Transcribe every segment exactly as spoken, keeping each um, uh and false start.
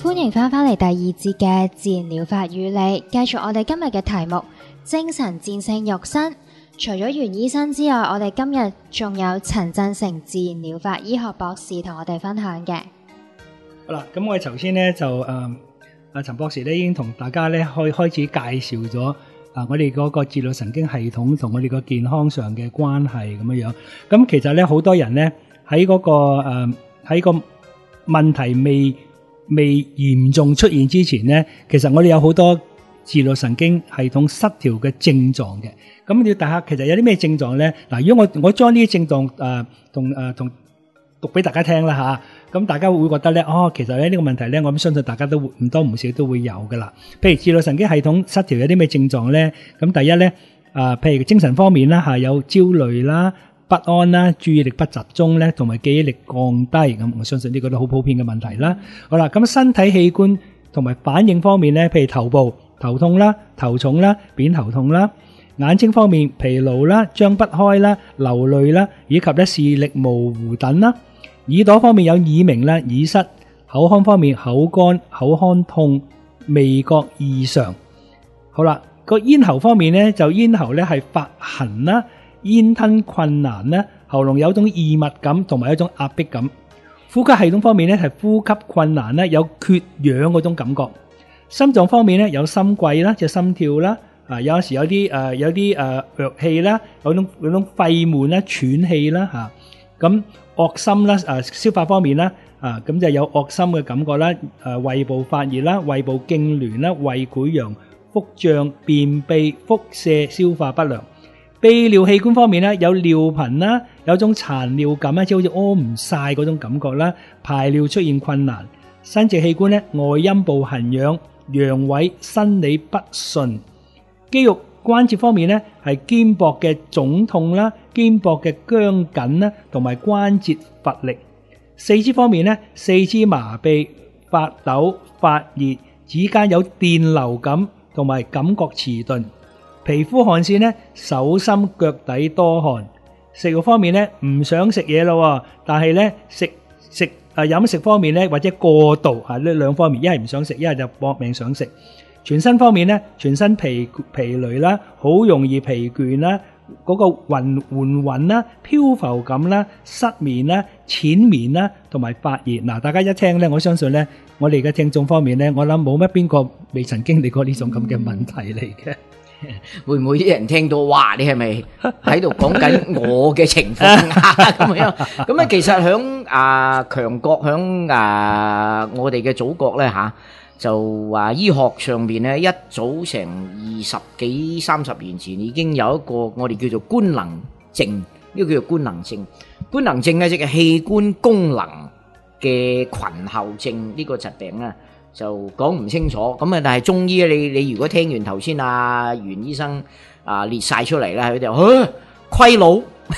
歡迎翻返嚟第二節嘅自然療法與你，繼續我哋今日嘅題目：精神戰勝肉身。除咗袁醫生之外，我哋今日仲有陳振成自然療法醫學博士同我哋分享嘅。 好啦，咁我哋頭先咧就誒，阿陳博士咧已經同大家咧開開始介紹咗啊，我哋嗰個自律神經系統同我哋個健康上嘅關係咁樣樣。咁其實咧好多人咧喺嗰個誒喺個問題未未嚴重出現之前咧，其實我哋有好多自律神經系統失調嘅症狀嘅。咁要大家其實有啲咩症狀咧？嗱，如果我我將呢啲症狀誒同誒同讀俾大家聽啦吓，咁大家會覺得咧，哦，其實咧呢個問題咧，我諗相信大家都唔多唔少都會有噶啦。譬如自律神經系統失調有啲咩症狀咧？咁第一咧，啊，譬如精神方面啦吓，有焦慮啦、不安啦、注意力不集中咧，同埋記憶力降低，咁我相信呢個都好普遍嘅問題啦。好啦，咁身體器官同埋反應方面咧，譬如頭部頭痛啦、頭重啦、扁頭痛啦；眼睛方面疲勞啦、張不開啦、流淚啦，以及咧視力模糊等啦；耳朵方面有耳鳴啦、耳塞；口腔方面口乾、口腔痛、味覺異常。好啦，個咽喉方面咧就咽喉咧係發痕啦。咽吞困難咧，喉嚨有種異物感同埋一種壓迫感。呼吸系統方面咧係呼吸困難咧，有缺氧嗰種感覺。心臟方面咧有心悸啦，即係心跳啦，啊有時有啲誒有啲誒弱氣啦，有種有種肺悶啦、喘氣啦嚇。咁惡心啦，誒消化方面啦，啊咁就有惡心嘅感覺啦，誒胃部發熱啦、胃部痙攣啦、胃潰瘍、腹脹、便秘、腹瀉、消化不良。泌尿器官方面咧，有尿頻啦，有種殘尿感啦，即係好似屙唔晒嗰種感覺啦，排尿出現困難。生殖器官咧，外陰部痕癢、陽痿、生理不順。肌肉關節方面咧，係肩膊嘅腫痛啦，肩膊嘅僵緊啦，同埋關節乏力。四肢方面咧，四肢麻痹、發抖、發熱，指間有電流感，同埋感覺遲鈍。皮膚汗腺咧，手心腳底多汗。食慾方面咧，唔想食嘢咯，但係咧食食誒飲食方面咧，或者過度啊呢兩方面，一係唔想食，一係就搏命想食。全身方面咧，全身疲疲累啦，好容易疲倦啦，嗰個暈暈暈啦、漂浮感啦、失眠啦、淺眠啦，同埋發熱。嗱，大家一聽咧，我相信咧，我哋嘅聽眾方面咧，我諗冇乜邊個未曾經歷過呢種咁嘅問題嚟嘅。 會唔會啲人聽到哇？你係咪喺度講緊我嘅情況啊？咁樣咁啊，其實響啊強國響啊我哋嘅祖國咧吓，就話醫學上邊咧一早成二十幾三十年前已經有一個我哋叫做官能症，呢個叫做官能症。官能症咧即係器官功能嘅群後症呢個疾病啊。就講唔清楚咁啊！但係中醫你你如果聽完頭先阿袁醫生啊列晒出嚟啦，佢哋話虧佬，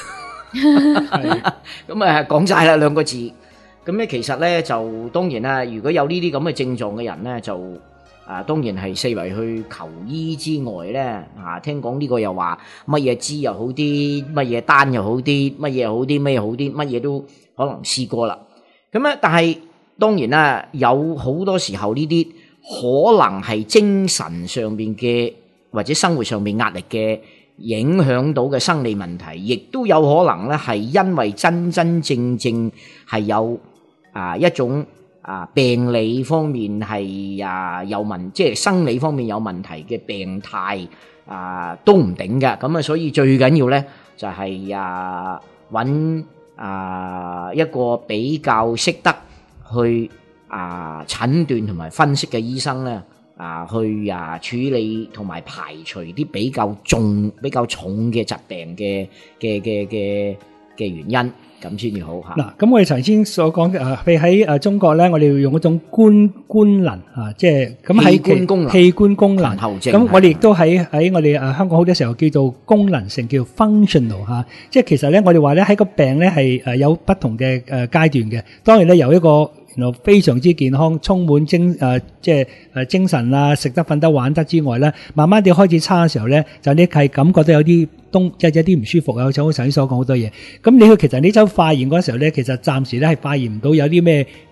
咁啊講晒啦兩個字。咁咧其實咧就當然啦，如果有呢啲咁嘅症狀嘅人咧，就啊當然係四圍去求醫之外咧，啊聽講呢個又話乜嘢支又好啲，乜嘢丹又好啲，乜嘢好啲，乜嘢好啲，乜嘢都可能試過啦。咁啊，但係。當然啦，有好多時候呢啲可能係精神上面嘅或者生活上面壓力嘅影響到嘅生理問題，亦都有可能咧係因為真真正正係有啊一種啊病理方面係啊有問，即係生理方面有問題嘅病態啊都唔定嘅。咁啊，所以最緊要咧就係啊揾啊一個比較識得去啊診斷同埋分析嘅醫生咧，啊去啊處理同埋排除啲比較重、比較重嘅疾病嘅嘅嘅嘅嘅原因，咁先至好嚇。 嗱，咁我哋頭先所講嘅啊，譬如喺誒中國咧，我哋要用一種官官能啊，即係咁喺器官功能器官功能。 咁咁我哋亦都喺喺我哋誒香港好多時候叫做功能性，叫 functional 嚇。即係其實咧，我哋話咧喺個病咧係誒有不同嘅誒階段嘅。當然咧，由一個然後非常之健康，充滿精誒，即係誒精神啊，食得、瞓得、玩得之外咧，慢慢地開始差嘅時候咧，就你係感覺到有啲東即係有啲唔舒服啊，好似我頭先所講好多嘢。咁你去其實呢周化驗嗰時候咧，其實暫時咧係化驗唔到有啲咩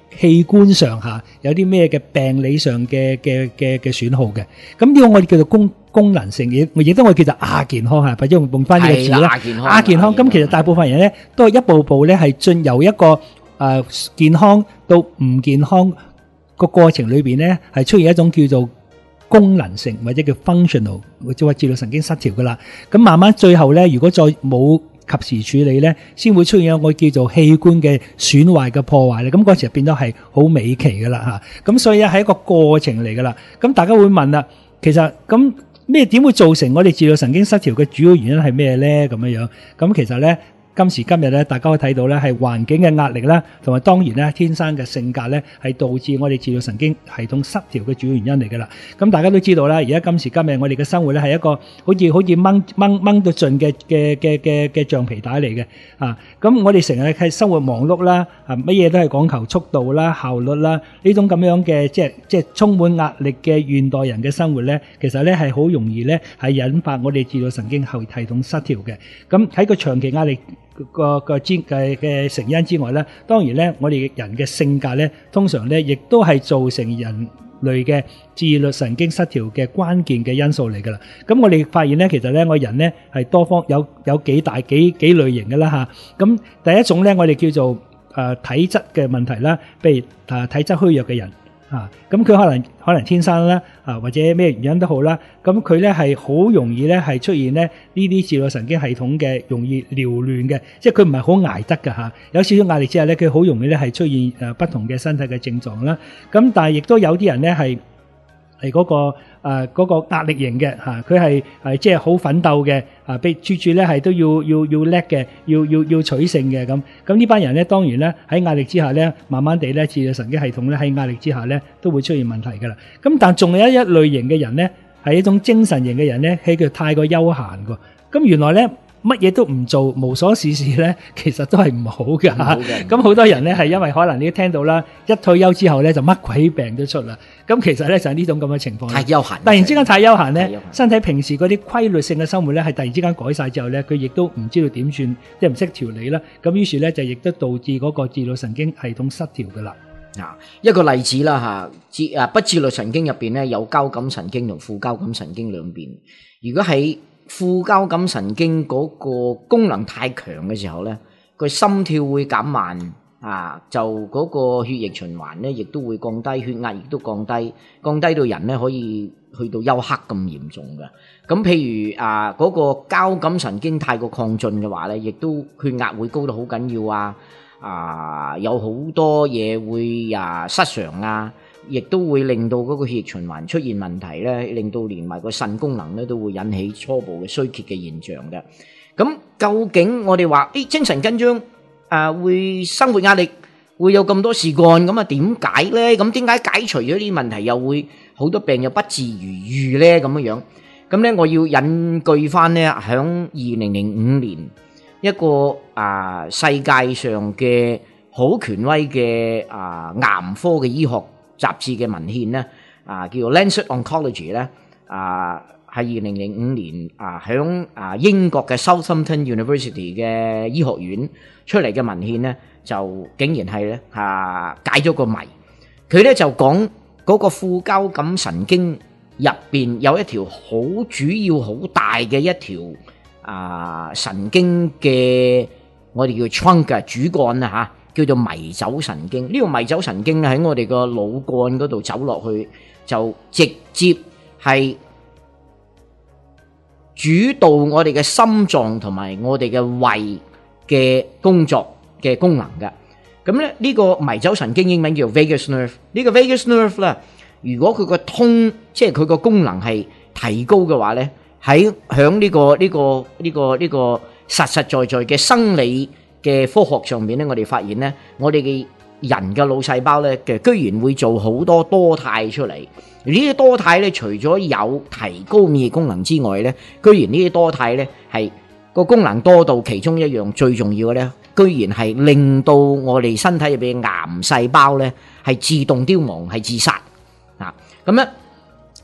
器官上下有啲咩嘅病理上嘅嘅嘅嘅損耗嘅。咁呢個我哋叫做功功能性，亦亦都我哋叫做亞健康嚇，或者用用翻呢個字啦。 亞健康， 亞健康。咁其實大部分人咧都係一步步咧係進由一個誒健康到唔健康個過程裏邊咧，係出現一種叫做功能性或者叫 functional 或者話自律神經失調噶啦。咁慢慢最後咧，如果再冇及時處理咧，先會出現一個叫做器官嘅損壞嘅破壞咧。咁嗰時就變咗係好尾期噶啦嚇。咁所以咧係一個過程嚟噶啦。咁大家會問啦，其實咁咩點會造成我哋自律神經失調嘅主要原因係咩咧？咁樣樣咁其實咧。今時今日咧，大家可以睇到咧，係環境嘅壓力啦，同埋當然咧，天生嘅性格咧，係導致我哋自律神經系統失調嘅主要原因嚟噶啦。咁大家都知道啦，而家今時今日我哋嘅生活咧係一個好似好似掹掹掹到盡嘅嘅嘅嘅嘅橡皮帶嚟嘅啊！咁我哋成日係生活忙碌啦，啊乜嘢都係講求速度啦、效率啦，呢種咁樣嘅即係即係充滿壓力嘅現代人嘅生活咧，其實咧係好容易咧係引發我哋自律神經系系統失調嘅。咁喺個長期壓力個個之嘅嘅成因之外咧，當然咧，我哋人嘅性格咧，通常咧，亦都係造成人類嘅自律神經失調嘅關鍵嘅因素嚟噶啦。咁我哋發現咧，其實咧，我人咧係多方有有幾大幾幾類型嘅啦嚇。咁第一種咧，我哋叫做誒體質嘅問題啦，譬如誒體質虛弱嘅人。啊，咁佢可能可能天生啦，啊或者咩原因都好啦，咁佢咧係好容易咧係出現咧呢啲自律神經系統嘅容易撩亂嘅，即係佢唔係好捱得㗎嚇，有少少壓力之下咧，佢好容易咧係出現誒不同嘅身體嘅症狀啦。咁但係亦都有啲人咧係係嗰個誒嗰個壓力型嘅嚇，佢係係即係好奮鬥嘅啊，被處處咧係都要要要叻嘅，要要要取勝嘅咁。咁呢班人咧當然咧喺壓力之下咧，慢慢地咧自律神經系統咧喺壓力之下咧都會出現問題㗎啦。咁但仲有一類型嘅人咧係一種精神型嘅人咧，係叫太過休閒㗎。咁原來咧乜嘢都唔做，無所事事咧，其實都係唔好㗎嚇。咁好多人咧係因為可能你都聽到啦，一退休之後咧就乜鬼病都出啦。咁其實咧就係呢種咁嘅情況。 太休閒， 突然之間太休閒咧，身體平時嗰啲規律性嘅生活咧係突然之間改晒之後咧，佢亦都唔知道點算，即係唔識調理啦。咁於是咧就亦都導致嗰個自律神經系統失調㗎啦。 啊，一個例子啦嚇，自啊不自律神經入邊咧有交感神經同副交感神經兩邊。如果喺副交感神經嗰個功能太強嘅時候咧，佢心跳會減慢啊，就嗰個血液循環咧亦都會降低，血壓亦都降低，降低到人咧可以去到休克咁嚴重嘅。咁譬如啊嗰個交感神經太過亢進嘅話咧，亦都血壓會高到好緊要啊，啊有好多嘢會啊失常啊。亦都會令到嗰個血液循環出現問題咧，令到連埋個腎功能咧都會引起初步嘅衰竭嘅現象嘅。咁究竟我哋話誒精神緊張啊，會生活壓力會有咁多事幹，咁啊點解咧？咁點解解除咗呢啲問題又會好多病又不治如愈咧？咁樣樣咁咧，我要引據翻咧響二零零五年一個啊世界上嘅好權威嘅啊癌科嘅醫學雜誌嘅文獻咧，啊叫做 Lancet Oncology 咧，啊係二零零五年啊響啊英國嘅 Southampton University 嘅醫學院出嚟嘅文獻咧，就竟然係咧啊解咗個謎。佢咧就講嗰個副交感神經入邊有一條好主要好大嘅一條啊神經嘅，我哋叫 trunk 嘅主幹啊嚇。叫做迷走神經，呢個迷走神經咧喺我哋個腦幹嗰度走落去，就直接係主導我哋嘅心臟同埋我哋嘅胃嘅工作嘅功能嘅。咁咧呢個迷走神經英文叫 vagus nerve，呢個 vagus nerve 咧，如果佢個通，即係佢個功能係提高嘅話咧，喺響呢個呢個呢個呢個實實在在嘅生理嘅科學上面咧，我哋發現咧，我哋嘅人嘅腦細胞咧嘅，居然會做好多多肽出嚟。而呢啲多肽咧，除咗有提高免疫功能之外咧，居然呢啲多肽咧係個功能多到其中一樣最重要嘅咧，居然係令到我哋身體入邊嘅癌細胞咧係自動凋亡，係自殺啊！咁咧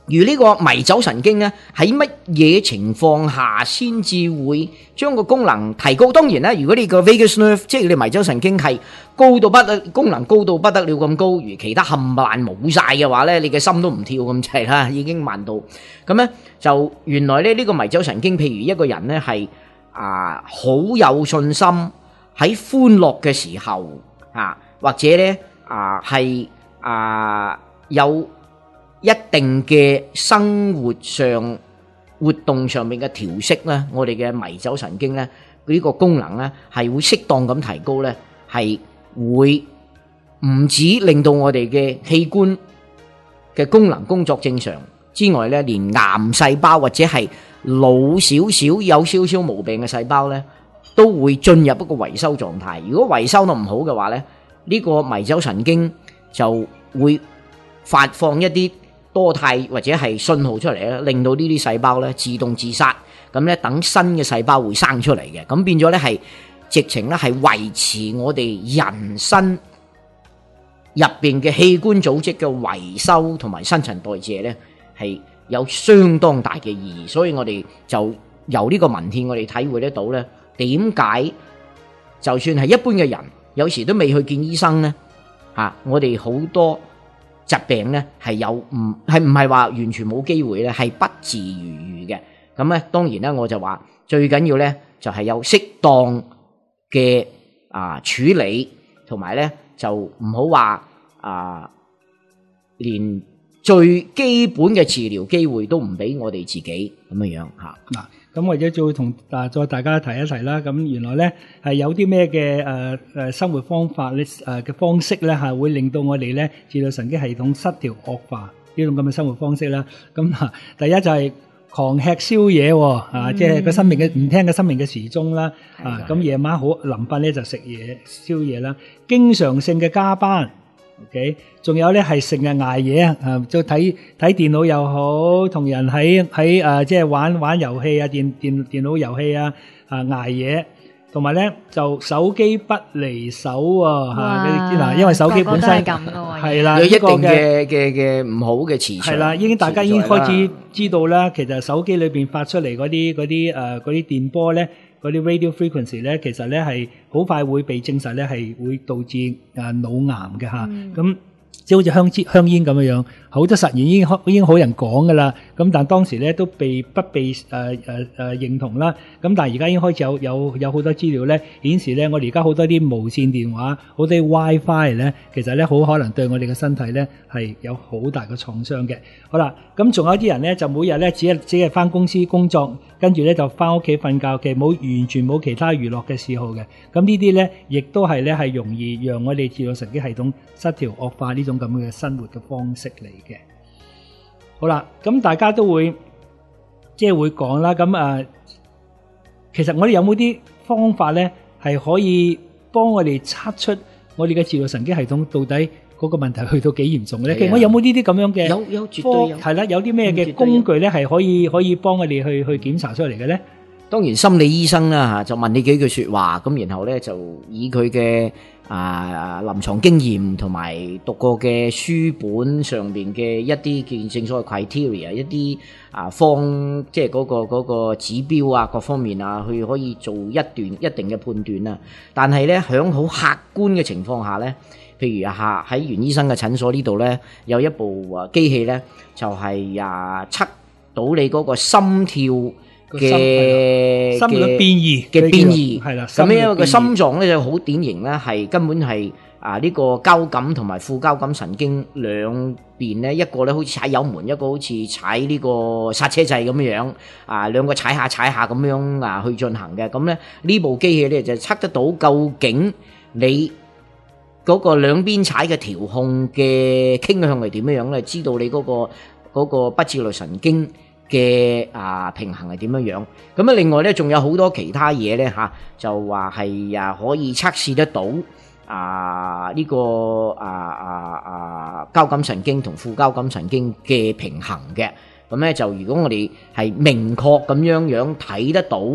而呢個迷走神經咧，喺乜嘢情況下先至會將個功能提高？當然啦，如果你個 vagus nerve 即係你迷走神經係高到不得功能高到不得了咁高，如其他冚唪唥冇晒嘅話咧，你嘅心都唔跳咁滯啦，已經慢到咁咧。就原來咧呢個迷走神經，譬如一個人咧係啊好有信心喺歡樂嘅時候啊，或者咧啊係啊有一定嘅生活上活動上面嘅調適咧，我哋嘅迷走神經咧呢個功能咧係會適當咁提高咧，係會唔止令到我哋嘅器官嘅功能工作正常之外咧，連癌細胞或者係老少少有少少毛病嘅細胞咧，都會進入一個維修狀態。如果維修得唔好嘅話咧，呢個迷走神經就會發放一啲多肽或者係信號出嚟咧，令到呢啲細胞咧自動自殺，咁咧等新嘅細胞會生出嚟嘅，咁變咗咧係直情咧係維持我哋人身入邊嘅器官組織嘅維修同埋新陳代謝咧係有相當大嘅意義，所以我哋就由呢個文獻我哋體會得到咧，點解就算係一般嘅人，有時都未去見醫生咧，嚇我哋好多疾病咧係有唔係唔係話完全冇機會咧，係不治而愈嘅。咁咧當然咧，我就話最緊要咧就係有適當嘅啊處理，同埋咧就唔好話啊連最基本嘅治療機會都唔俾我哋自己咁樣樣嚇。 嗱，咁或者再同啊再大家提一提啦。咁原來咧係有啲咩嘅誒誒生活方法咧誒嘅方式咧係會令到我哋咧自律神經系統失調惡化呢種咁嘅生活方式啦。咁啊，第一就係狂吃宵夜喎，啊，即係個生命嘅唔聽嘅生命嘅時鐘啦。啊，咁夜晚好臨瞓咧就食嘢宵夜啦，經常性嘅加班。OK， 仲有咧係成日捱夜啊，就睇睇電腦又好，同人喺喺誒即係玩玩遊戲啊，電電電腦遊戲啊，啊捱夜，同埋咧就手機不離手喎嚇，嗱，因為手機本身係啦， 有一定嘅嘅嘅唔好嘅磁場， 係啦，已經大家已經開始知道啦，其實手機裏邊發出嚟嗰啲嗰啲誒嗰啲電波咧。嗰啲 radio frequency 咧，其實咧係好快會被證實咧係會導致誒腦癌嘅嚇，咁即係好似香煙香煙咁樣樣，好多實驗已經已經好人講噶啦，咁但當時咧都被不被誒誒誒認同啦，咁但係而家已經開始有有有好多資料咧顯示咧，我哋而家好多啲無線電話，好多啲 WiFi 咧，其實咧好可能對我哋嘅身體咧係有好大嘅創傷嘅。好啦，咁仲有啲人咧就每日咧只係只係返公司工作。跟住咧就翻屋企瞓覺嘅，冇完全冇其他娛樂嘅嗜好嘅。咁呢啲咧，亦都係咧係容易讓我哋自律神經系統失調惡化呢種咁嘅生活嘅方式嚟嘅。好啦，咁大家都會即係會講啦。咁啊，其實我哋有冇啲方法咧，係可以幫我哋測出我哋嘅自律神經系統到底嗰個問題去到幾嚴重咧？其實我有冇呢啲咁樣嘅？ 有有絕對有。 係啦，有啲咩嘅工具咧係可以可以幫我哋去去檢查出嚟嘅咧？ 當然心理醫生啦嚇，就問你幾句説話，咁然後咧就以佢嘅啊臨床經驗同埋讀過嘅書本上邊嘅一啲正所謂 criteria， 一啲啊方即係嗰個嗰個指標啊各方面啊，去可以做一段一定嘅判斷啦。但係咧喺好客觀嘅情況下咧。譬如下喺袁醫生嘅診所呢度咧，有一部啊機器咧，就係啊測到你嗰個心跳嘅心率變異嘅變異， 係啦。 咁因為個心臟咧就好典型咧，係根本係啊呢個交感同埋副交感神經兩邊咧，一個咧好似踩油門，一個好似踩呢個剎車掣咁樣啊，兩個踩下踩下咁樣啊去進行嘅。咁咧呢部機器咧就測得到究竟你嗰個兩邊踩嘅調控嘅傾向係點樣咧？知道你嗰個嗰個不自律神經嘅啊平衡係點樣樣？咁啊，另外咧仲有好多其他嘢咧嚇，就話係啊可以測試得到啊呢個啊啊啊交感神經同副交感神經嘅平衡嘅。咁咧就如果我哋係明確咁樣樣睇得到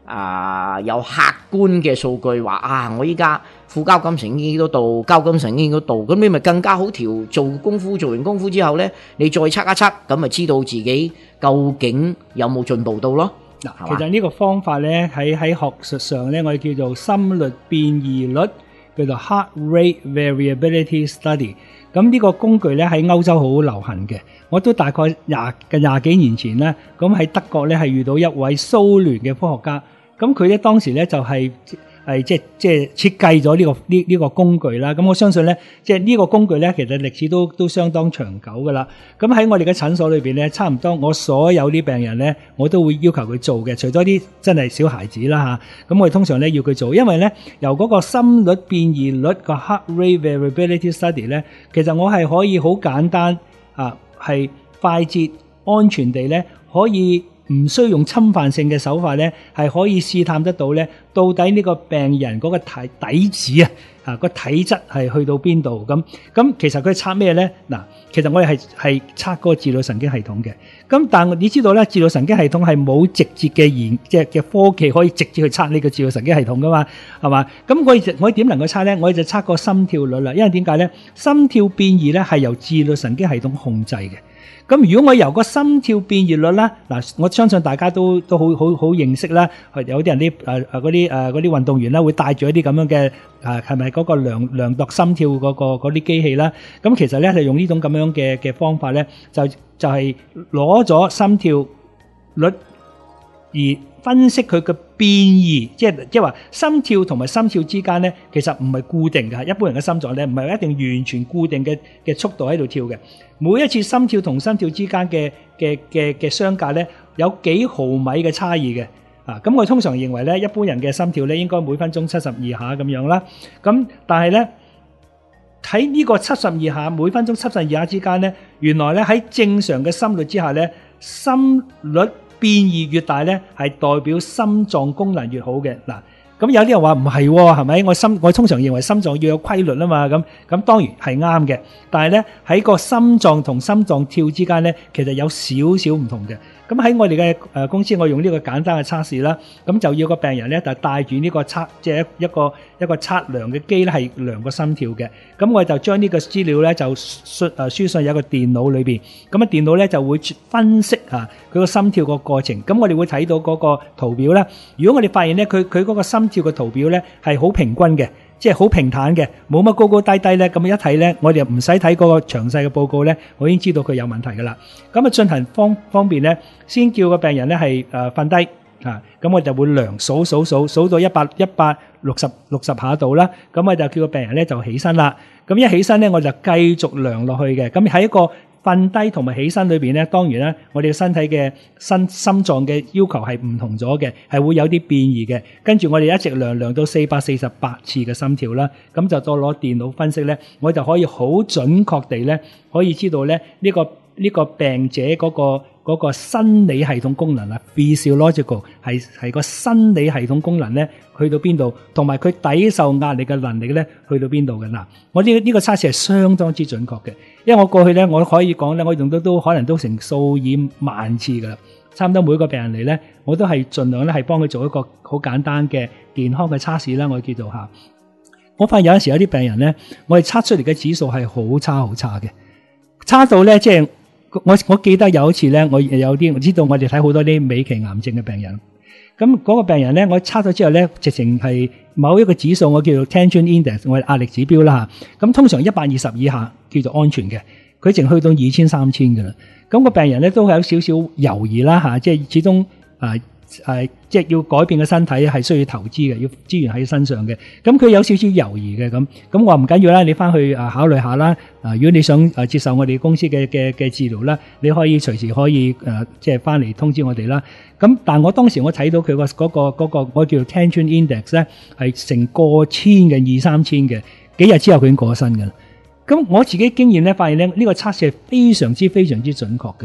啊有客觀嘅數據話啊，我依家副交感神經幾多度，交感神經幾多度，咁你咪更加好調做功夫，做完功夫之後呢，你再測一測，咁咪知道自己究竟有冇進步到咯。 嗱，其實呢個方法呢，喺喺學術上呢，我哋叫做心率變異率，叫做 Heart Rate Variability Study。咁呢個工具呢，喺歐洲好流行嘅，我都大概廿嘅廿幾年前呢，咁喺德國呢，係遇到一位蘇聯嘅科學家，咁佢呢當時呢就係、是。係即係即係設計咗呢個呢呢個工具啦，咁我相信咧，即係呢個工具咧，其實歷史都都相當長久噶啦。咁喺我哋嘅診所裏邊咧，差唔多我所有啲病人咧，我都會要求佢做嘅，除咗啲真係小孩子啦嚇。咁我哋通常咧要佢做，因為咧由嗰個心率變異率個 Heart Rate Variability Study 咧，其實我係可以好簡單啊，係快捷安全地咧可以。唔需要用侵犯性嘅手法咧，係可以試探得到咧，到底呢個病人嗰個體底子啊，啊個體質係去到邊度咁？咁其實佢測咩咧？嗱，其實我哋係係測嗰個自律神經系統嘅。咁但係你知道咧，自律神經系統係冇直接嘅研即係嘅科技可以直接去測呢個自律神經系統噶嘛，係嘛？咁我哋我哋點能夠測咧？我哋就測個心跳率啦。因為點解咧？心跳變異咧係由自律神經系統控制嘅。咁如果我由個心跳變異率啦，嗱，我相信大家都都好好好認識啦。有啲人啲誒誒嗰啲誒嗰啲運動員啦，會帶住一啲咁樣嘅誒係咪嗰個量量度心跳嗰個嗰啲機器啦？咁其實咧係用呢種咁樣嘅嘅方法咧，就就係攞咗心跳率而分析佢嘅變異，即係即係話心跳同埋心跳之間咧，其實唔係固定嘅。一般人嘅心臟咧唔係一定完全固定嘅嘅速度喺度跳嘅。每一次心跳同心跳之間嘅嘅嘅嘅相隔咧，有幾毫米嘅差異嘅。啊，咁我通常認為咧，一般人嘅心跳咧應該每分鐘七十二下咁樣啦。咁但係咧喺呢個七十二下每分鐘七十二下之間咧，原來咧喺正常嘅心率之下咧，心率變異越大咧，係代表心臟功能越好嘅。嗱，咁有啲人話唔係喎，係咪？我心我通常認為心臟要有規律啊嘛，咁咁當然係啱嘅。但係咧喺個心臟同心臟跳之間咧，其實有少少唔同嘅。咁喺我哋嘅誒公司，我用呢個簡單嘅測試啦，咁就要個病人咧就帶住呢個測，即係一個一個測量嘅機咧，係量個心跳嘅。咁我就將呢個資料咧就輸誒輸上有一個電腦裏邊，咁啊電腦咧就會分析啊佢個心跳個過程。咁我哋會睇到嗰個圖表啦。如果我哋發現咧佢佢嗰個心跳嘅圖表咧係好平均嘅，即係好平坦嘅，冇乜高高低低咧，咁一睇咧，我哋唔使睇嗰個詳細嘅報告咧，我已經知道佢有問題噶啦。咁啊進行方方便咧，先叫個病人咧係誒瞓低啊，咁我就會量數數數數到一百一百六十六十下度啦。咁我就叫個病人咧就起身啦。咁一起身咧，我就繼續量落去嘅。咁喺一個瞓低同埋起身裏邊咧，當然咧，我哋身體嘅心心臟嘅要求係唔同咗嘅，係會有啲變異嘅。跟住我哋一直量量到四百四十八次嘅心跳啦，咁就再攞電腦分析咧，我就可以好準確地咧，可以知道咧呢個呢個病者嗰個嗰個生理系統功能啊 ，physiological 係係個生理系統功能咧去到邊度，同埋佢抵受壓力嘅能力咧去到邊度嘅嗱。我呢呢個測試係相當之準確嘅，因為我過去咧我可以講咧，我用到都可能都成數以萬次噶啦，差唔多每個病人嚟咧，我都係盡量咧係幫佢做一個好簡單嘅健康嘅測試啦，我叫做吓。我發現有陣時有啲病人咧，我哋測出嚟嘅指數係好差好差嘅，差到咧即係。我我記得有一次咧，我有啲我知道我哋睇好多啲尾期癌症嘅病人，咁嗰個病人咧，我測咗之後咧，直情係某一個指數，我叫做 tension index， 我係壓力指標啦嚇。咁通常一百二十以下叫做安全嘅，佢淨去到二千三千㗎啦。咁個病人咧都有少少猶豫啦嚇，即係始終啊誒，即係要改變嘅身體係需要投資嘅，要資源喺身上嘅。咁佢有少少猶豫嘅咁，咁我話唔緊要啦，你翻去啊考慮下啦。啊，如果你想誒接受我哋公司嘅嘅嘅治療啦，你可以隨時可以誒即係翻嚟通知我哋啦。咁但係我當時我睇到佢個嗰個嗰個我叫做 tension index 咧係成過千嘅二三千嘅，幾日之後佢已經過咗身㗎啦。咁我自己經驗咧發現咧呢個測試係非常之非常之準確嘅。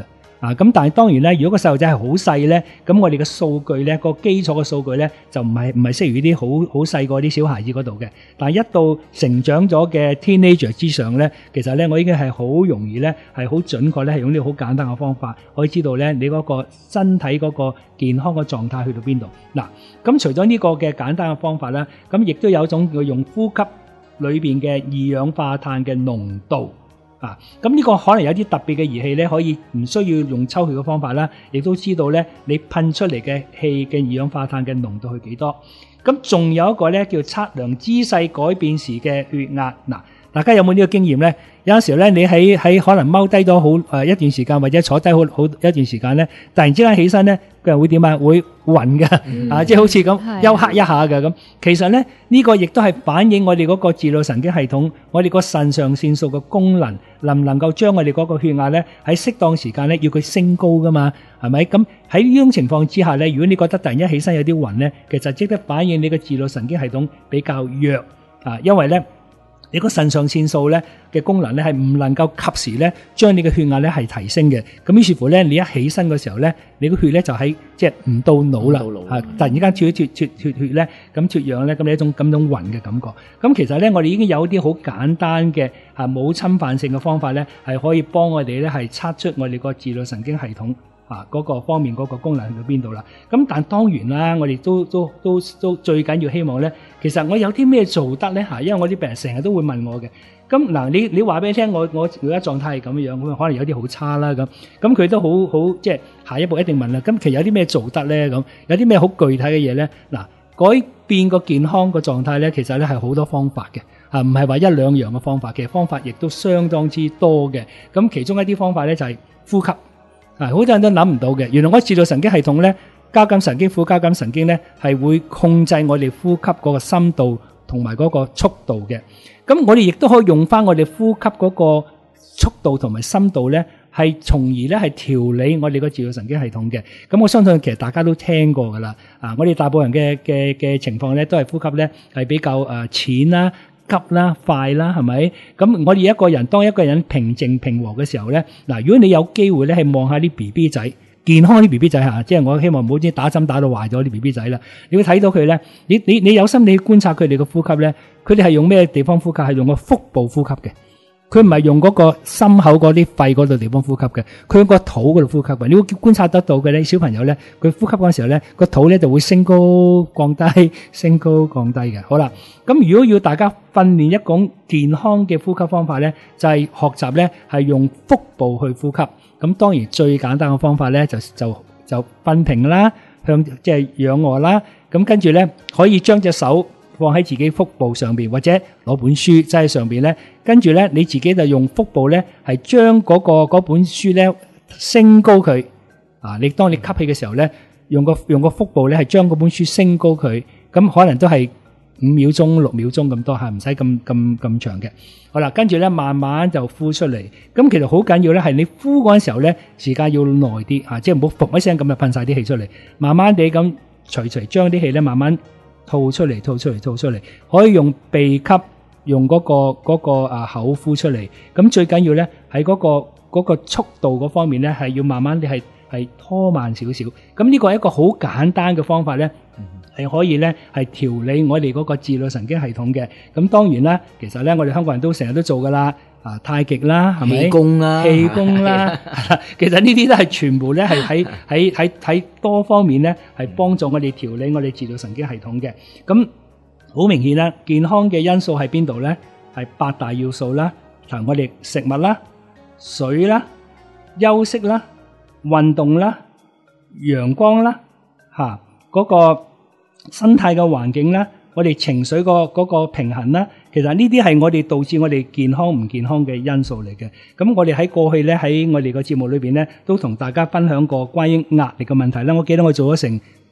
啊，咁但係當然咧，如果個細路仔係好細咧，咁我哋嘅數據咧，個基礎嘅數據咧，就唔係唔係適於啲好好細個啲小孩子嗰度嘅。但係一到成長咗嘅 teenager 之上咧，其實咧我已經係好容易咧，係好準確咧，係用呢個好簡單嘅方法，可以知道咧你嗰個身體嗰個健康嘅狀態去到邊度。嗱，咁除咗呢個嘅簡單嘅方法咧，咁亦都有一種叫用呼吸裏邊嘅二氧化碳嘅濃度。啊，咁呢個可能有啲特別嘅儀器咧，可以唔需要用抽血嘅方法啦，亦都知道咧你噴出嚟嘅氣嘅二氧化碳嘅濃度係幾多。咁仲有一個咧叫測量姿勢改變時嘅血壓。嗱，大家有冇呢個經驗咧？有陣時咧，你喺喺可能踎低咗好誒一段時間，或者坐低好好一段時間咧，突然之間起身咧，個人會點啊？會暈嘅、嗯、啊，即係好似咁休克一下嘅咁。其實咧，呢個亦都係反映我哋嗰個自律神經系統，我哋個腎上腺素嘅功能能唔能夠將我哋嗰個血壓咧喺適當時間咧要佢升高噶嘛？係咪？咁喺呢種情況之下咧，如果你覺得突然一起身有啲暈咧，其實即係反映你個自律神經系統比較弱啊，因為咧。你個腎上腺素咧嘅功能咧係唔能夠及時咧將你嘅血壓咧係提升嘅，咁於是乎咧你一起身嘅時候咧，你個血咧就喺即係唔到腦啦，嚇突然之間脫脫脫脫血咧，咁脫氧咧，咁你一種咁種暈嘅感覺。咁其實咧我哋已經有啲好簡單嘅嚇冇侵犯性嘅方法咧，係可以幫我哋咧係測出我哋個自律神經系統。啊，嗰、那個方面嗰個功能去到邊度啦？咁但當然啦，我哋都都都都最緊要希望咧，其實我有啲咩做得咧嚇？因為我啲病人成日都會問我嘅。咁嗱，你你話俾你聽，我我而家狀態係咁樣，咁可能有啲好差啦咁。咁佢都好好即係下一步一定問啦。咁其實有啲咩做得咧？咁有啲咩好具體嘅嘢咧？嗱，改變個健康個狀態咧，其實咧係好多方法嘅。啊，唔係話一兩樣嘅方法嘅，方法亦都相當之多嘅。咁其中一啲方法咧就係呼吸。啊！好多人都諗唔到嘅，原來我自律神經系統咧，交感神經、副交感神經咧，係會控制我哋呼吸嗰個深度同埋嗰個速度嘅。咁我哋亦都可以用翻我哋呼吸嗰個速度同埋深度咧，係從而咧係調理我哋個自律神經系統嘅。咁我相信其實大家都聽過噶啦。啊，我哋大部分人嘅嘅嘅情況咧，都係呼吸咧係比較誒淺啦。急啦、快啦，係咪？咁我哋一個人當一個人平靜平和嘅時候咧，嗱，如果你有機會咧，係望下啲 B B 仔，健康啲 B B 仔嚇，即係我希望唔好啲打針打到壞咗啲 B B 仔啦。你會睇到佢咧，你你你有心你去觀察佢哋嘅呼吸咧，佢哋係用咩地方呼吸？係用個腹部呼吸嘅。佢唔係用嗰個心口嗰啲肺嗰度地方呼吸嘅，佢用個肚嗰度呼吸嘅。你會觀察得到嘅咧，小朋友咧，佢呼吸嗰陣時候咧，個肚咧就會升高降低，升高降低嘅。好啦，咁如果要大家訓練一種健康嘅呼吸方法咧，就係學習咧係用腹部去呼吸。咁當然最簡單嘅方法咧，就就就瞓平啦，向即係仰臥啦。咁跟住咧可以將隻手放喺自己腹部上邊，或者攞本書擠喺上邊咧，跟住咧你自己就用腹部咧係將嗰個嗰本書咧升高佢。啊，你當你吸氣嘅時候咧，用個用個腹部咧係將嗰本書升高佢，咁可能都係五秒鐘、六秒鐘咁多嚇，唔使咁咁咁長嘅。好啦，跟住咧慢慢就呼出嚟。咁其實好緊要咧，係你呼嗰陣時候咧，時間要耐啲嚇，即係唔好噗一聲咁就噴曬啲氣出嚟，慢慢地咁隨隨將啲氣咧慢慢吐出嚟，吐出嚟，吐出嚟，可以用鼻吸，用嗰個嗰個啊口呼出嚟。咁最緊要咧喺嗰個嗰個速度嗰方面咧，係要慢慢地係係拖慢少少。咁呢個係一個好簡單嘅方法咧，係可以咧係調理我哋嗰個自律神經系統嘅。咁當然啦，其實咧我哋香港人都成日都做噶啦。啊，太極啦，係咪？氣功啦，氣功啦，其實呢啲都係全部咧係喺喺喺喺多方面咧係幫助我哋調理我哋自律神經系統嘅。咁好明顯啦，健康嘅因素喺邊度咧？係八大要素啦，同我哋食物啦、水啦、休息啦、運動啦、陽光啦，嚇嗰個生態嘅環境啦，我哋情緒個嗰個平衡啦。其實呢啲係我哋導致我哋健康唔健康嘅因素嚟嘅。咁我哋喺過去咧喺我哋個節目裏邊咧，都同大家分享過關於壓力嘅問題啦。我記得我做咗成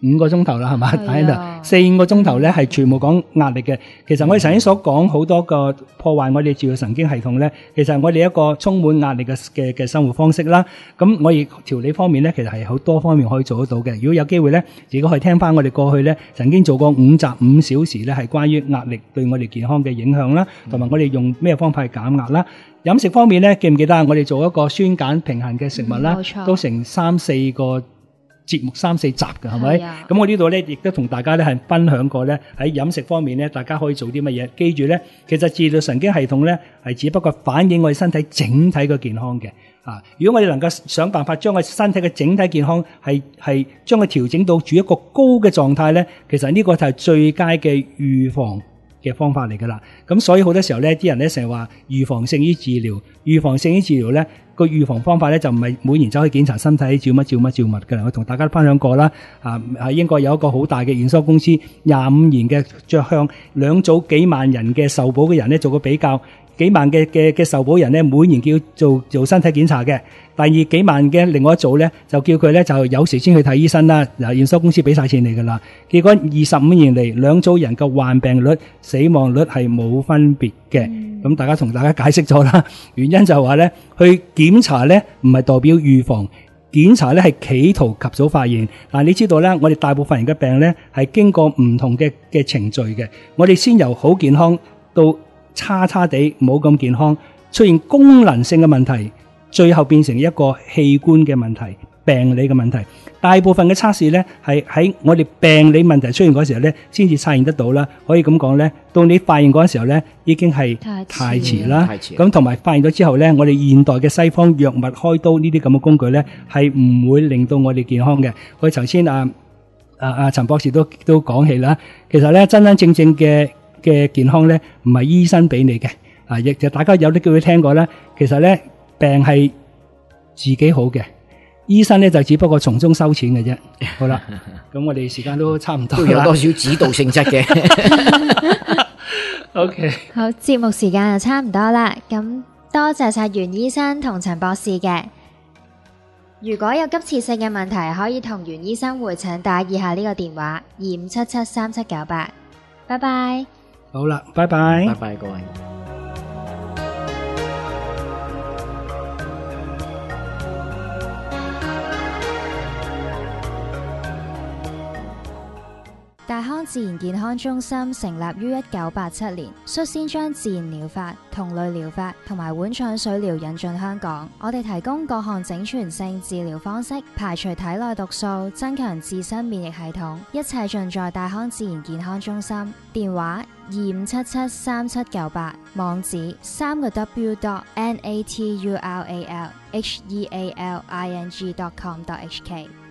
五個鐘頭啦，係嘛？ 係啊喺度四五個鐘頭咧，係全部講壓力嘅。其實我哋頭先所講好多個破壞我哋自律神經系統咧，其實係我哋一個充滿壓力嘅嘅嘅生活方式啦。咁我哋調理方面咧，其實係好多方面可以做得到嘅。如果有機會咧，自己可以聽翻我哋過去咧曾經做過五集五小時咧，係關於壓力對我哋健康嘅影響啦，同埋我哋用咩方法去減壓啦。飲食方面咧，記唔記得啊？我哋做一個酸鹼平衡嘅食物啦， 嗯冇錯都成三四個節目三四集嘅，係咪？ 係啊咁我呢度咧，亦都同大家咧係分享過咧喺飲食方面咧，大家可以做啲乜嘢？記住咧，其實自律神經系統咧係只不過反映我哋身體整體嘅健康嘅。啊，如果我哋能夠想辦法將我身體嘅整體健康係係將佢調整到住一個高嘅狀態咧，其實呢個就係最佳嘅預防嘅方法嚟噶啦。咁所以好多時候咧，啲人咧成日話預防勝於治療，預防勝於治療咧。個預防方法咧就唔係每年走去檢查身體照乜照乜照物嘅，我同大家分享過啦。啊，喺英國有一個好大嘅驗收公司，廿五年嘅着向兩組幾萬人嘅受保嘅人咧做個比較，幾萬嘅嘅嘅受保人咧每年叫做做身體檢查嘅，第二幾萬嘅另外一組咧就叫佢咧就有時先去睇醫生啦。嗱，驗收公司俾晒錢你噶啦，結果二十五年嚟兩組人嘅患病率、死亡率係冇分別嘅。咁、嗯、大家同大家解釋咗啦，原因就係話咧，去檢查咧唔係代表預防，檢查咧係企圖及早發現。嗱，你知道咧，我哋大部分人嘅病咧係經過唔同嘅嘅程序嘅，我哋先由好健康到差差地冇咁健康，出現功能性嘅問題，最後變成一個器官嘅問題、病理嘅問題。大部分嘅測試咧係喺我哋病理問題出現嗰時候咧，先至發現得到啦。可以咁講咧，到你發現嗰時候咧，已經係太遲啦。咁同埋發現咗之後咧，我哋現代嘅西方藥物開刀呢啲咁嘅工具咧，係唔會令到我哋健康嘅。我頭先啊啊啊陳博士都都講起啦，其實咧真真正正嘅嘅健康咧，唔係醫生俾你嘅。啊，亦就大家有啲機會聽過啦。其實咧，病係自己好嘅。醫生咧就只不過從中收錢嘅啫。好啦，咁我哋時間都差唔多啦， 都有多少指導性質嘅。 OK， 好，節目時間就差唔多啦。咁多謝晒袁醫生同陳博士嘅。如果有急切性嘅問題，可以同袁醫生會診打以下呢個電話二五七七三七九八。拜拜。 好啦，拜拜， 拜拜各位。 大康自然健康中心成立於一九八七年，率先將自然療法、同類療法同埋碗腸水療引進香港。我哋提供各項整全性治療方式，排除體內毒素，增強自身免疫系統，一切盡在大康自然健康中心。電話二五七七三七九八，網址三個 W dot N A T U R A L H E A L I N G dot com dot H K。